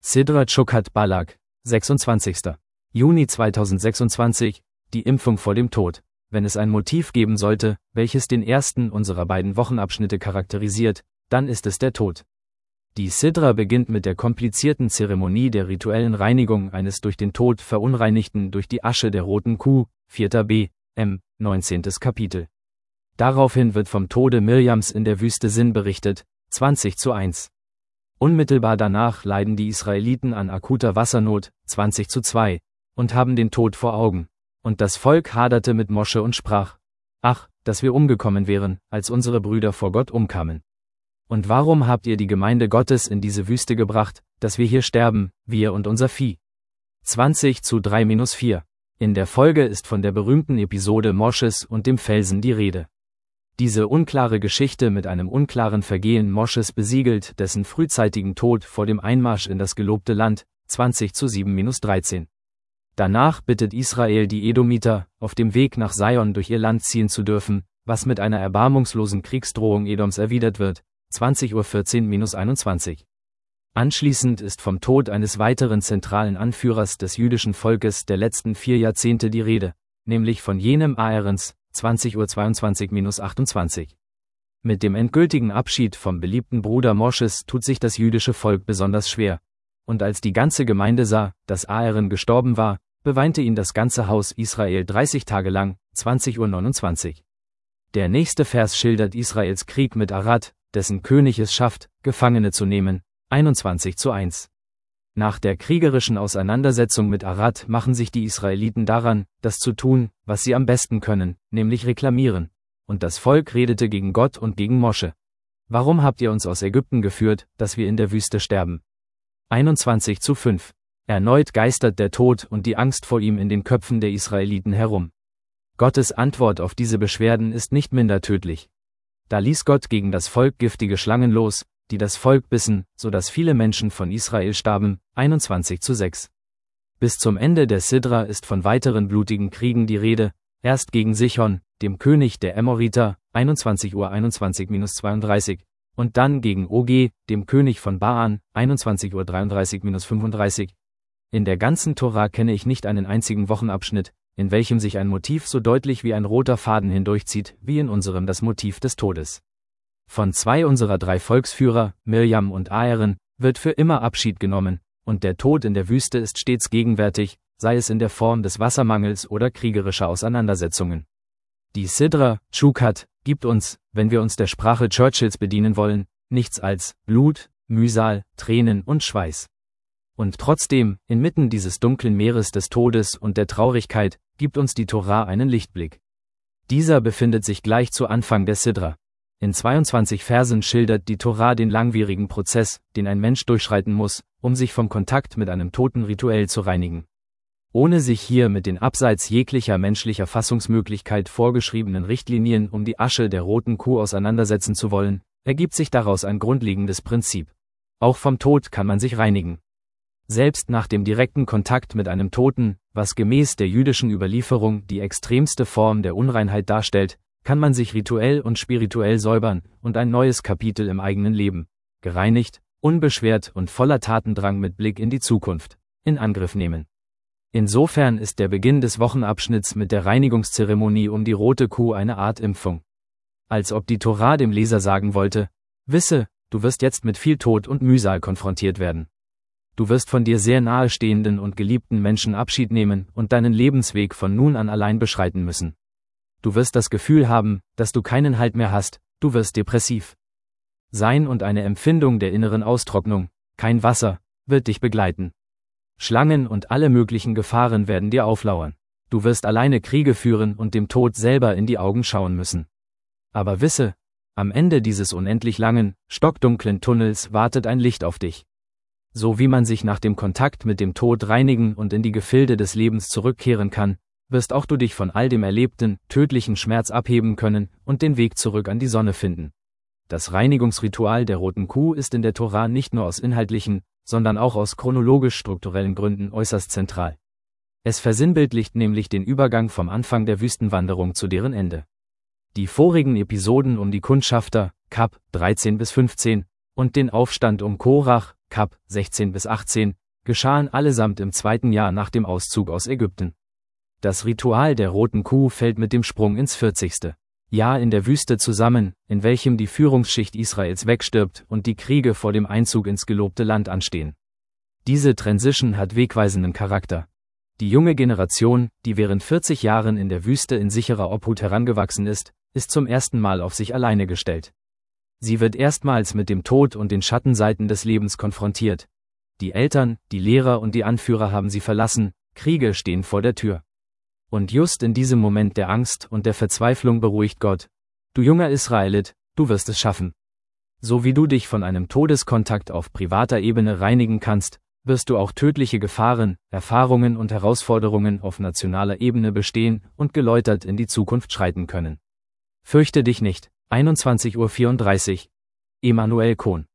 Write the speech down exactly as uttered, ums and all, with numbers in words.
Sidra Chukat Balak, sechsundzwanzigster Juni zweitausendsechsundzwanzig, die Impfung vor dem Tod. Wenn es ein Motiv geben sollte, welches den ersten unserer beiden Wochenabschnitte charakterisiert, dann ist es der Tod. Die Sidra beginnt mit der komplizierten Zeremonie der rituellen Reinigung eines durch den Tod verunreinigten durch die Asche der roten Kuh, vierter B M, neunzehntes Kapitel. Daraufhin wird vom Tode Mirjams in der Wüste Sin berichtet, zwanzig zu eins. Unmittelbar danach leiden die Israeliten an akuter Wassernot, zwanzig zu zwei, und haben den Tod vor Augen. Und das Volk haderte mit Mosche und sprach: Ach, dass wir umgekommen wären, als unsere Brüder vor Gott umkamen. Und warum habt ihr die Gemeinde Gottes in diese Wüste gebracht, dass wir hier sterben, wir und unser Vieh? zwanzig zu drei minus vier. In der Folge ist von der berühmten Episode Mosches und dem Felsen die Rede. Diese unklare Geschichte mit einem unklaren Vergehen Mosches besiegelt dessen frühzeitigen Tod vor dem Einmarsch in das gelobte Land, zwanzig zu sieben minus dreizehn. Danach bittet Israel die Edomiter, auf dem Weg nach Sion durch ihr Land ziehen zu dürfen, was mit einer erbarmungslosen Kriegsdrohung Edoms erwidert wird, zwanzig Uhr vierzehn minus einundzwanzig. Anschließend ist vom Tod eines weiteren zentralen Anführers des jüdischen Volkes der letzten vier Jahrzehnte die Rede, nämlich von jenem Aarons, zwanzig Uhr zweiundzwanzig minus achtundzwanzig. Mit dem endgültigen Abschied vom beliebten Bruder Mosches tut sich das jüdische Volk besonders schwer. Und als die ganze Gemeinde sah, dass Aaron gestorben war, beweinte ihn das ganze Haus Israel dreißig Tage lang, zwanzig Uhr neunundzwanzig. Der nächste Vers schildert Israels Krieg mit Arad, dessen König es schafft, Gefangene zu nehmen, einundzwanzig zu eins. Nach der kriegerischen Auseinandersetzung mit Arad machen sich die Israeliten daran, das zu tun, was sie am besten können, nämlich reklamieren. Und das Volk redete gegen Gott und gegen Mosche. Warum habt ihr uns aus Ägypten geführt, dass wir in der Wüste sterben? einundzwanzig zu fünf. Erneut geistert der Tod und die Angst vor ihm in den Köpfen der Israeliten herum. Gottes Antwort auf diese Beschwerden ist nicht minder tödlich. Da ließ Gott gegen das Volk giftige Schlangen los, die das Volk bissen, so dass viele Menschen von Israel starben, einundzwanzig zu sechs. Bis zum Ende der Sidra ist von weiteren blutigen Kriegen die Rede, erst gegen Sichon, dem König der Emoriter, einundzwanzig Uhr einundzwanzig minus zweiunddreißig, und dann gegen Og, dem König von Baan, einundzwanzig Uhr dreiunddreißig minus fünfunddreißig. In der ganzen Tora kenne ich nicht einen einzigen Wochenabschnitt, in welchem sich ein Motiv so deutlich wie ein roter Faden hindurchzieht, wie in unserem das Motiv des Todes. Von zwei unserer drei Volksführer, Mirjam und Aaron, wird für immer Abschied genommen, und der Tod in der Wüste ist stets gegenwärtig, sei es in der Form des Wassermangels oder kriegerischer Auseinandersetzungen. Die Sidra Chukat gibt uns, wenn wir uns der Sprache Churchills bedienen wollen, nichts als Blut, Mühsal, Tränen und Schweiß. Und trotzdem, inmitten dieses dunklen Meeres des Todes und der Traurigkeit, gibt uns die Tora einen Lichtblick. Dieser befindet sich gleich zu Anfang der Sidra. In zweiundzwanzig Versen schildert die Tora den langwierigen Prozess, den ein Mensch durchschreiten muss, um sich vom Kontakt mit einem Toten rituell zu reinigen. Ohne sich hier mit den abseits jeglicher menschlicher Fassungsmöglichkeit vorgeschriebenen Richtlinien um die Asche der roten Kuh auseinandersetzen zu wollen, ergibt sich daraus ein grundlegendes Prinzip. Auch vom Tod kann man sich reinigen. Selbst nach dem direkten Kontakt mit einem Toten, was gemäß der jüdischen Überlieferung die extremste Form der Unreinheit darstellt, kann man sich rituell und spirituell säubern und ein neues Kapitel im eigenen Leben, gereinigt, unbeschwert und voller Tatendrang mit Blick in die Zukunft, in Angriff nehmen. Insofern ist der Beginn des Wochenabschnitts mit der Reinigungszeremonie um die rote Kuh eine Art Impfung. Als ob die Tora dem Leser sagen wollte: Wisse, du wirst jetzt mit viel Tod und Mühsal konfrontiert werden. Du wirst von dir sehr nahestehenden und geliebten Menschen Abschied nehmen und deinen Lebensweg von nun an allein beschreiten müssen. Du wirst das Gefühl haben, dass du keinen Halt mehr hast, du wirst depressiv sein und eine Empfindung der inneren Austrocknung, kein Wasser, wird dich begleiten. Schlangen und alle möglichen Gefahren werden dir auflauern. Du wirst alleine Kriege führen und dem Tod selber in die Augen schauen müssen. Aber wisse, am Ende dieses unendlich langen, stockdunklen Tunnels wartet ein Licht auf dich. So wie man sich nach dem Kontakt mit dem Tod reinigen und in die Gefilde des Lebens zurückkehren kann, wirst auch du dich von all dem erlebten, tödlichen Schmerz abheben können und den Weg zurück an die Sonne finden. Das Reinigungsritual der roten Kuh ist in der Tora nicht nur aus inhaltlichen, sondern auch aus chronologisch-strukturellen Gründen äußerst zentral. Es versinnbildlicht nämlich den Übergang vom Anfang der Wüstenwanderung zu deren Ende. Die vorigen Episoden um die Kundschafter, Kap dreizehn bis fünfzehn, und den Aufstand um Korach, Kap sechzehn bis achtzehn, geschahen allesamt im zweiten Jahr nach dem Auszug aus Ägypten. Das Ritual der roten Kuh fällt mit dem Sprung ins vierzigste Jahr in der Wüste zusammen, in welchem die Führungsschicht Israels wegstirbt und die Kriege vor dem Einzug ins gelobte Land anstehen. Diese Transition hat wegweisenden Charakter. Die junge Generation, die während vierzig Jahren in der Wüste in sicherer Obhut herangewachsen ist, ist zum ersten Mal auf sich alleine gestellt. Sie wird erstmals mit dem Tod und den Schattenseiten des Lebens konfrontiert. Die Eltern, die Lehrer und die Anführer haben sie verlassen, Kriege stehen vor der Tür. Und just in diesem Moment der Angst und der Verzweiflung beruhigt Gott: Du junger Israelit, du wirst es schaffen. So wie du dich von einem Todeskontakt auf privater Ebene reinigen kannst, wirst du auch tödliche Gefahren, Erfahrungen und Herausforderungen auf nationaler Ebene bestehen und geläutert in die Zukunft schreiten können. Fürchte dich nicht. einundzwanzig Uhr vierunddreißig. Emanuel Kohn.